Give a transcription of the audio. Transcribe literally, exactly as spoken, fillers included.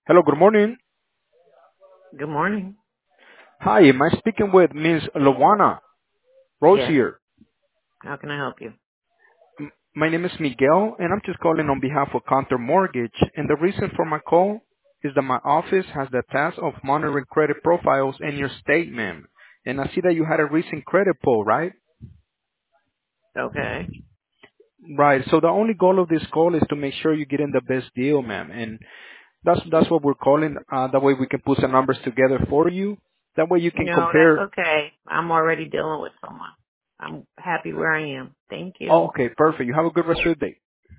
Hello, good morning. Good morning. Hi, am I speaking with Miss Luana Yes. Rosier? How can I help you? M- My name is Miguel, and I'm just calling on behalf of Counter Mortgage. And the reason for my call is that my office has the task of monitoring credit profiles in your statement. And I see that you had a recent credit pull, right? Okay. Right. So the only goal of this call is to make sure you're getting the best deal, ma'am. And that's that's what we're calling. Uh, that way we can put some numbers together for you. That way you can No, that's compare. okay. I'm already dealing with someone. I'm happy where I am. Thank you. Oh, okay, perfect. You have a good rest of your day.